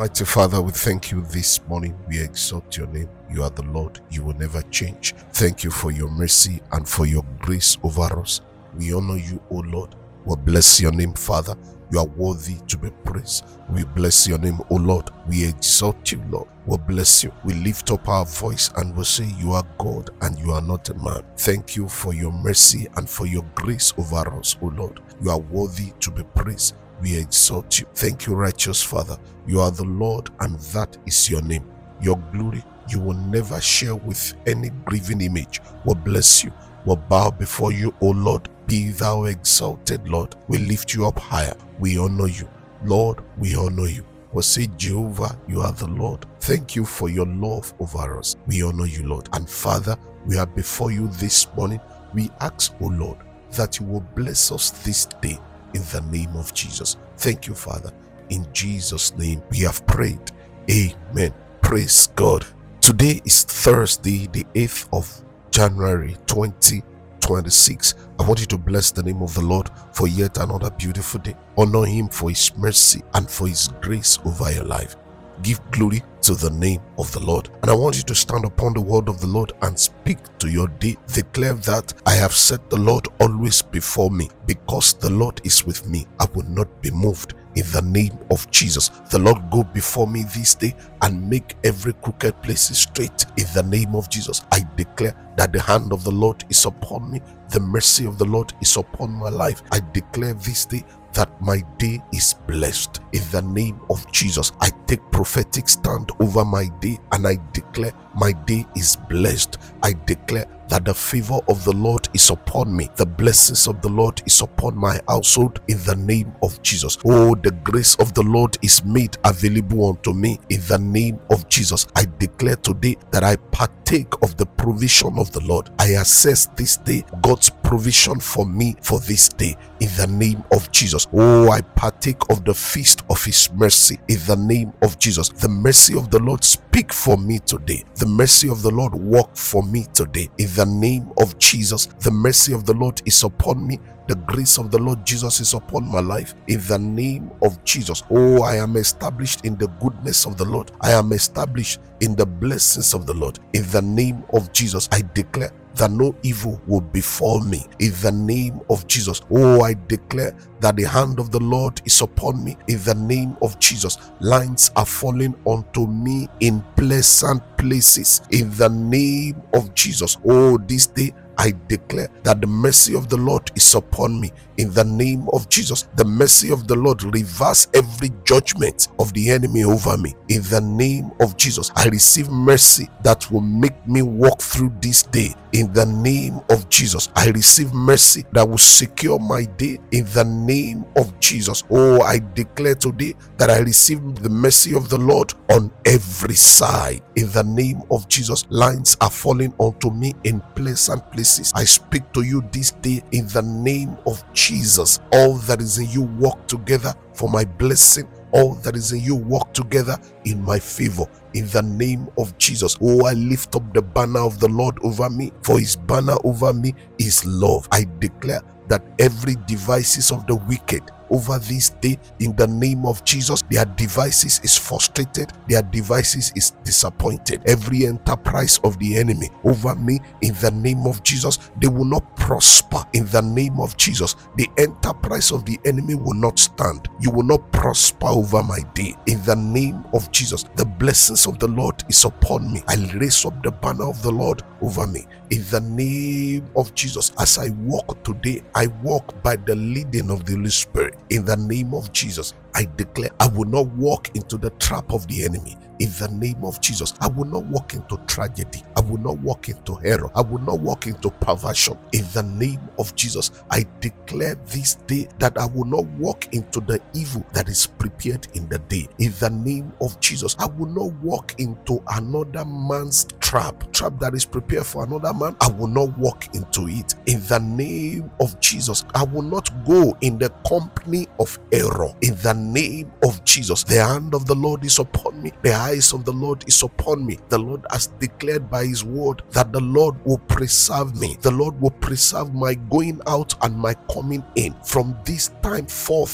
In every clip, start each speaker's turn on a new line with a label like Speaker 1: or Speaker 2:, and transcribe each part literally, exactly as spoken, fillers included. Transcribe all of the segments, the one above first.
Speaker 1: Almighty Father, we thank you this morning. We exalt your name. You are the Lord. You will never change. Thank you for your mercy and for your grace over us. We honor you, O Lord. We bless your name, Father. You are worthy to be praised. We bless your name, O Lord. We exalt you, Lord. We bless you. We lift up our voice and we say you are God and you are not a man. Thank you for your mercy and for your grace over us, O Lord. You are worthy to be praised. We exalt you. Thank you, righteous Father. You are the Lord and that is your name. Your glory you will never share with any grieving image. We bless you. We bow before you, O Lord. Be thou exalted, Lord. We lift you up higher. We honor you. Lord, we honor you. We say, Jehovah, you are the Lord. Thank you for your love over us. We honor you, Lord. And Father, we are before you this morning. We ask, O Lord, that you will bless us this day in the name of Jesus. Thank you, Father. In Jesus' name we have prayed. Amen. Praise God. Today is Thursday, the eighth of January twenty twenty-six. I want you to bless the name of the Lord for yet another beautiful day. Honor him for his mercy and for his grace over your life. Give glory to the name of the Lord. And I want you to stand upon the word of the Lord and speak to your day. Declare that I have set the Lord always before me. Because the Lord is with me, I will not be moved. In the name of Jesus, the Lord go before me this day and make every crooked place straight. In the name of Jesus, I declare that the hand of the Lord is upon me. The mercy of the Lord is upon my life. I declare this day that my day is blessed. In the name of Jesus, I take prophetic stand over my day and I declare my day is blessed. I declare that the favor of the Lord is upon me. The blessings of the Lord is upon my household in the name of Jesus. Oh, the grace of the Lord is made available unto me in the name of Jesus. I declare today that I partake of the provision of the Lord. I assess this day God's provision for me for this day in the name of Jesus. Oh, I partake of the feast of his mercy in the name of Jesus. The mercy of the Lord speak for me today. The mercy of the Lord work for me today in the name of Jesus. The mercy of the Lord is upon me. The grace of the Lord Jesus is upon my life in the name of Jesus. Oh, I am established in the goodness of the Lord. I am established in the blessings of the Lord. In the name of Jesus, I declare that no evil will befall me in the name of Jesus. Oh, I declare that the hand of the Lord is upon me in the name of Jesus. Lines are falling onto me in pleasant places in the name of Jesus. Oh, this day I declare that the mercy of the Lord is upon me in the name of Jesus. The mercy of the Lord reverse every judgment of the enemy over me in the name of Jesus. I receive mercy that will make me walk through this day in the name of Jesus. I receive mercy that will secure my day in the name of Jesus. Oh, I declare today that I receive the mercy of the Lord on every side in the name of Jesus. Lines are falling onto me in pleasant places. I speak to you this day in the name of Jesus. All that is in you work together for my blessing. All that is in you work together in my favor in the name of Jesus. Oh, I lift up the banner of the Lord over me, for his banner over me is love. I declare that every devices of the wicked over this day in the name of Jesus, their devices is frustrated, their devices is disappointed. Every enterprise of the enemy over me in the name of Jesus, they will not prosper in the name of Jesus. The enterprise of the enemy will not stand. You will not prosper over my day in the name of Jesus. The blessings of the Lord is upon me. I raise up the banner of the Lord over me in the name of Jesus. As I walk today, I walk by the leading of the Holy Spirit. In the name of Jesus, I declare I will not walk into the trap of the enemy. In the name of Jesus, I will not walk into tragedy. I will not walk into error. I will not walk into perversion. In the name of Jesus, I declare this day that I will not walk into the evil that is prepared in the day. In the name of Jesus, I will not walk into another man's trap, trap that is prepared for another man. I will not walk into it. In the name of Jesus, I will not go in the company of error. In the name of Jesus, the hand of the Lord is upon me. The eyes of the Lord is upon me. The Lord has declared by his word that the Lord will preserve me. The Lord will preserve my going out and my coming in from this time forth and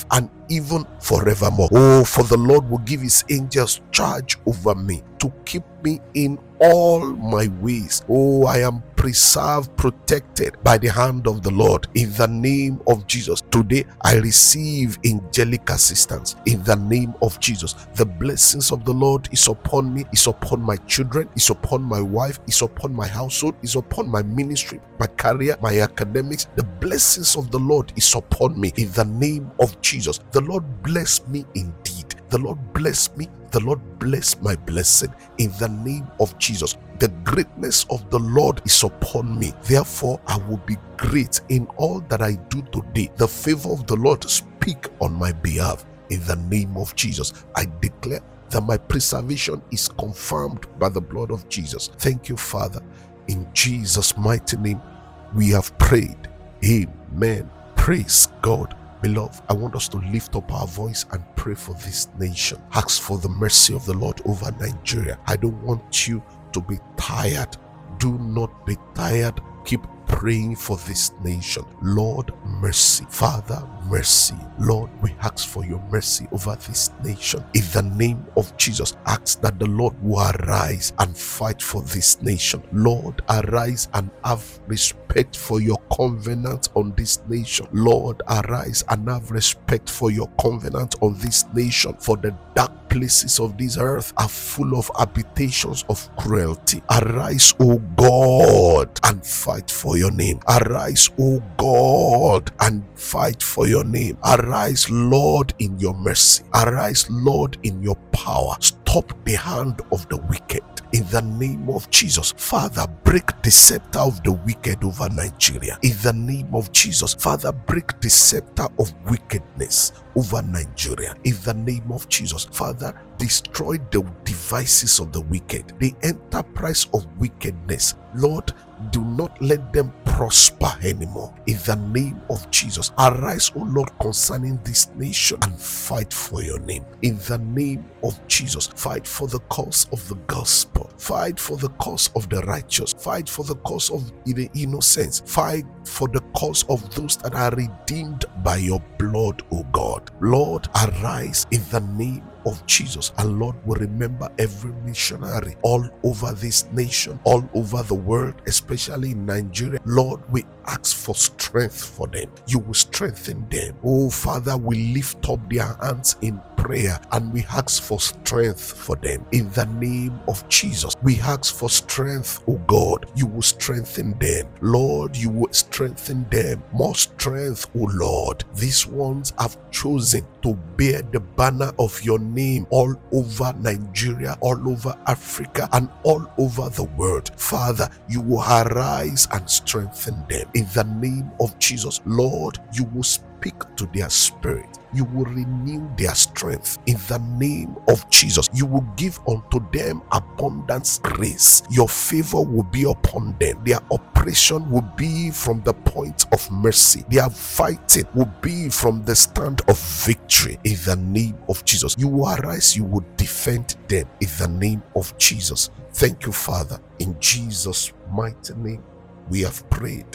Speaker 1: even forevermore. Oh, for the Lord will give his angels charge over me to keep me in all my ways. Oh, I am preserved, protected by the hand of the Lord in the name of Jesus. Today I receive angelic assistance in the name of Jesus. The blessings of the Lord is upon me, is upon my children, is upon my wife, is upon my household, is upon my ministry, my career, my academics. The blessings of the Lord is upon me in the name of Jesus. The Lord bless me indeed. The Lord bless me. The Lord bless my blessing in the name of Jesus. The greatness of the Lord is upon me. Therefore, I will be great in all that I do today. The favor of the Lord speak on my behalf in the name of Jesus. I declare that my preservation is confirmed by the blood of Jesus. Thank you, Father. In Jesus' mighty name, we have prayed. Amen. Praise God. Beloved, I want us to lift up our voice and pray for this nation. Ask for the mercy of the Lord over Nigeria. I don't want you to be tired. Do not be tired. Keep praying for this nation. Lord, mercy. Father, mercy. Lord, we ask for your mercy over this nation. In the name of Jesus, ask that the Lord will arise and fight for this nation. Lord, arise and have respect for your covenant on this nation. Lord, arise and have respect for your covenant on this nation. For the dark places of this earth are full of habitations of cruelty. Arise, O God, and fight for your name. Arise, O God, and fight for your name. Arise, Lord, in your mercy. Arise, Lord, in your power. Stop the hand of the wicked. In the name of Jesus, Father, break the scepter of the wicked over Nigeria. In the name of Jesus, Father, break the scepter of wickedness over Nigeria. In the name of Jesus, Father, destroy the devices of the wicked, the enterprise of wickedness. Lord, do not let them prosper anymore. In the name of Jesus, arise, O Lord, concerning this nation and fight for your name. In the name of Jesus, fight for the cause of the gospel. Fight for the cause of the righteous. Fight for the cause of the innocents. Fight for the cause of those that are redeemed by your blood, O God. Lord, arise in the name of Jesus, and Lord will remember every missionary all over this nation, all over the world, especially in Nigeria. Lord, we ask for strength for them. You will strengthen them. Oh Father, we lift up their hands in prayer and we ask for strength for them. In the name of Jesus, we ask for strength, oh God. You will strengthen them. Lord, you will strengthen them. More strength, oh Lord. These ones have chosen to bear the banner of your name all over Nigeria, all over Africa, and all over the world. Father, you will arise and strengthen them. In the name of Jesus, Lord, you will speak to their spirit. You will renew their strength. In the name of Jesus, you will give unto them abundant grace. Your favor will be upon them. Their operation will be from the point of mercy. Their fighting will be from the stand of victory. In the name of Jesus, you will arise. You will defend them. In the name of Jesus. Thank you, Father. In Jesus' mighty name, we have prayed.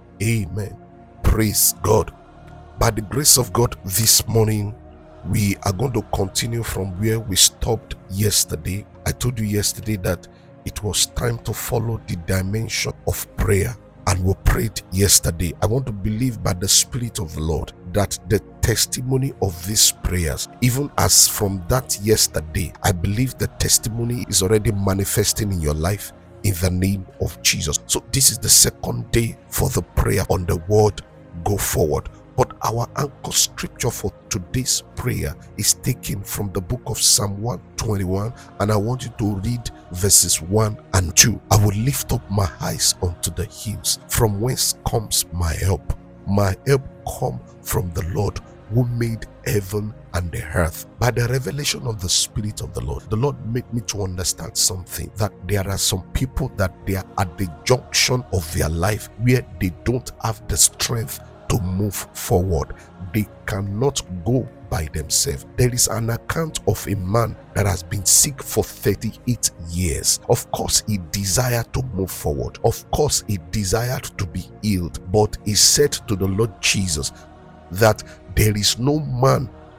Speaker 1: Amen. Praise God. By the grace of God, this morning, we are going to continue from where we stopped yesterday. I told you yesterday that it was time to follow the dimension of prayer, and we prayed yesterday. I want to believe by the Spirit of the Lord that the testimony of these prayers, even as from that yesterday, I believe the testimony is already manifesting in your life in the name of Jesus. So this is the second day for the prayer on the word go forward. But our anchor scripture for today's prayer is taken from the book of Psalm one twenty-one, and I want you to read verses one and two. I will lift up my eyes unto the hills, from whence comes my help. My help come from the Lord who made heaven and the earth. By the revelation of the Spirit of the Lord, the Lord made me to understand something, that there are some people that they are at the junction of their life where they don't have the strength to move forward. They cannot go by themselves. There is an account of a man that has been sick for thirty-eight years. Of course, he desired to move forward. Of course, he desired to be healed. But he said to the Lord Jesus that there is no man to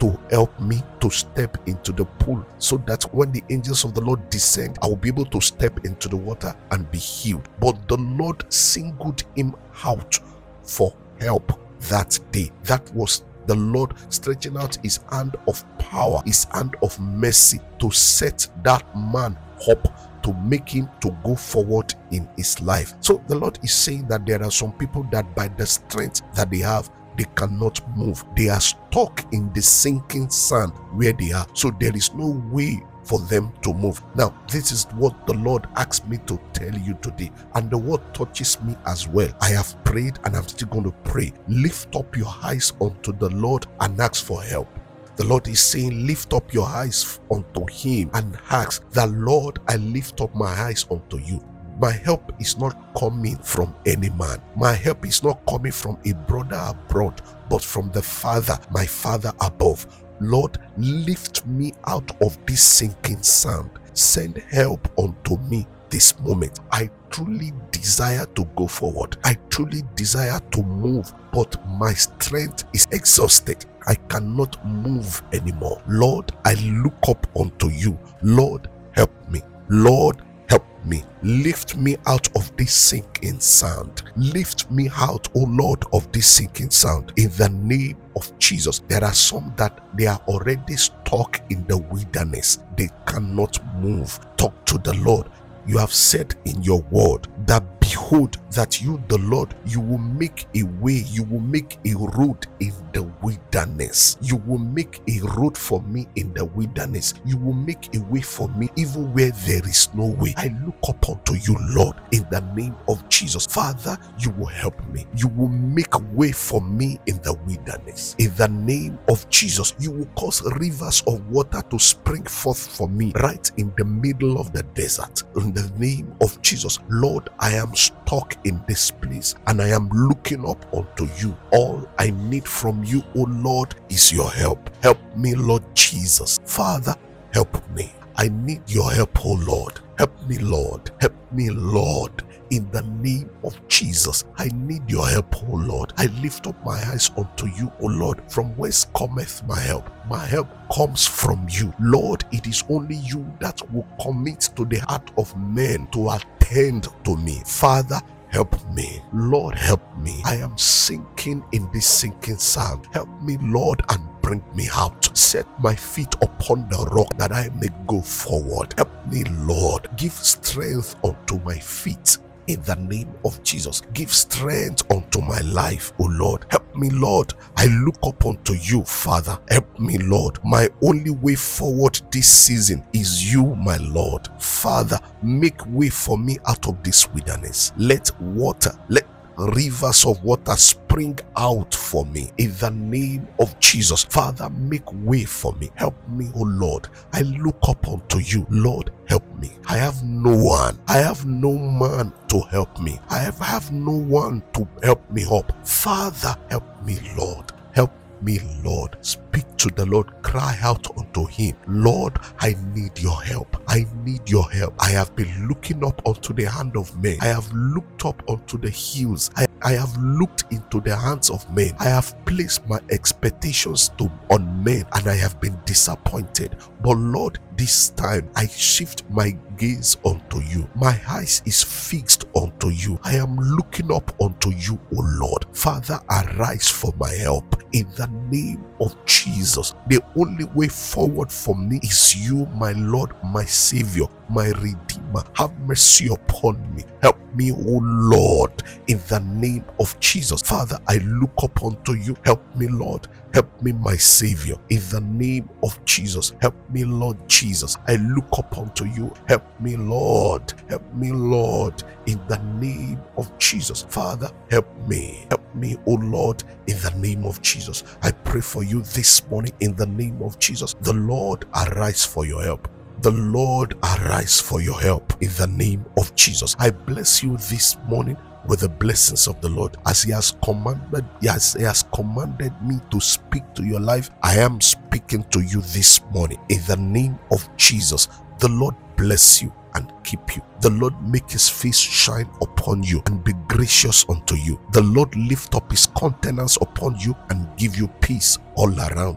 Speaker 1: to help me to step into the pool, so that when the angels of the Lord descend, I will be able to step into the water and be healed. But the Lord singled him out for help that day. That was the Lord stretching out his hand of power, his hand of mercy, to set that man up, to make him to go forward in his life. So the Lord is saying that there are some people that by the strength that they have, they cannot move. They are stuck in the sinking sand where they are. So there is no way for them to move. Now, this is what the Lord asked me to tell you today, and the word touches me as well. I have prayed and I'm still going to pray. Lift up your eyes unto the Lord and ask for help. The Lord is saying, lift up your eyes unto him and ask that, Lord, I lift up my eyes unto you. My help is not coming from any man. My help is not coming from a brother abroad, but from the Father, my Father above. Lord, lift me out of this sinking sand. Send help unto me this moment. I truly desire to go forward. I truly desire to move, but my strength is exhausted. I cannot move anymore. Lord, I look up unto you. Lord, help me. Lord, help me. Lift me out of this sinking sand. Lift me out, O Lord, of this sinking sand. In the name of Jesus. There are some that they are already stuck in the wilderness. They cannot move. Talk to the Lord. You have said in your word that, behold, that you, the Lord, you will make a way, you will make a road in the wilderness. You will make a road for me in the wilderness. You will make a way for me even where there is no way. I look up unto you, Lord, in the name of Jesus. Father, you will help me. You will make way for me in the wilderness. In the name of Jesus, you will cause rivers of water to spring forth for me right in the middle of the desert. In the name of Jesus, Lord, I am stuck in this place and I am looking up unto you. All I need from you, O Lord, is your help. Help me, Lord Jesus. Father, help me. I need your help, O Lord. Help me, Lord. Help me, Lord. In the name of Jesus, I need your help, O Lord. I lift up my eyes unto you, O Lord. From whence cometh my help? My help comes from you. Lord, it is only you that will commit to the heart of men to attend to me. Father, help me. Lord, help me. I am sinking in this sinking sand. Help me, Lord, and bring me out. Set my feet upon the rock that I may go forward. Help me, Lord. Give strength unto my feet. In the name of Jesus, give strength unto my life, O Lord. Help me, Lord. I look up unto you, Father. Help me, Lord. My only way forward this season is you, my Lord. Father, make way for me out of this wilderness. Let water, let rivers of water spring out for me in the name of Jesus. Father, make way for me. Help me, oh Lord. I look up unto you. Lord, help me. I have no one. I have no man to help me. I have, I have no one to help me up. Father, help me, Lord. Help me, Lord. Speak to the Lord. Cry out unto him. Lord, I need your help. I need your help. I have been looking up unto the hand of men. I have looked up unto the hills. I, I have looked into the hands of men. I have placed my expectations to on men and I have been disappointed. But Lord, this time I shift my gaze unto you. My eyes is fixed unto you. I am looking up unto you, O Lord. Father, arise for my help in the name of Jesus. The only way forward for me is you, my Lord, my Savior, my Redeemer. Have mercy upon me. Help me, O Lord, in the name of Jesus. Father, I look up unto you. Help me, Lord. Help me, my Savior, in the name of Jesus. Help me, Lord Jesus. I look up unto you. Help me, Lord. Help me, Lord, in the name of Jesus. Father, help me. Help me, O Lord, in the name of Jesus. I pray for you this morning in the name of Jesus. The Lord, arise for your help. The Lord, arise for your help in the name of Jesus. I bless you this morning with the blessings of the Lord. As he has commanded, as he has commanded me to speak to your life, I am speaking to you this morning in the name of Jesus. The Lord bless you and keep you. The Lord make his face shine upon you and be gracious unto you. The Lord lift up his countenance upon you and give you peace all around.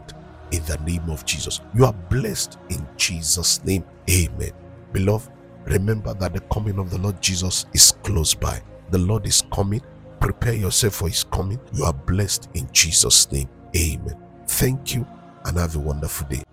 Speaker 1: in the name of Jesus. You are blessed in Jesus' name. Amen. Beloved, remember that the coming of the Lord Jesus is close by. The Lord is coming. Prepare yourself for his coming. You are blessed in Jesus' name. Amen. Thank you and have a wonderful day.